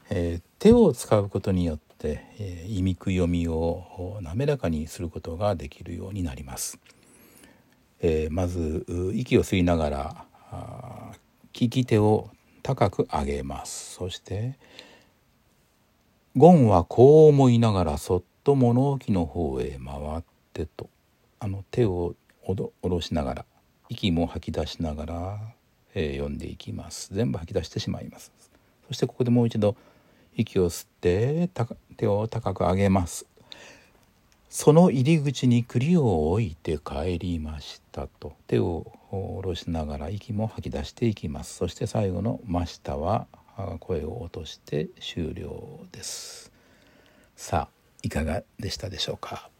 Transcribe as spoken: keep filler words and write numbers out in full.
えー、手を使うことによって、えー、意味く読みを滑らかにすることができるようになります。えー、まず息を吸いながら利き手を高く上げます。そしてゴンはこう思いながらそっと物置の方へ回ってと、あの手を下ろしながら息も吐き出しながら、えー、読んでいきます。全部吐き出してしまいます。そしてここでもう一度息を吸って手を高く上げます。その入り口に栗を置いて帰りましたと手を下ろしながら息も吐き出していきます。そして最後のましたは声を落として終了です。さあいかがでしたでしょうか。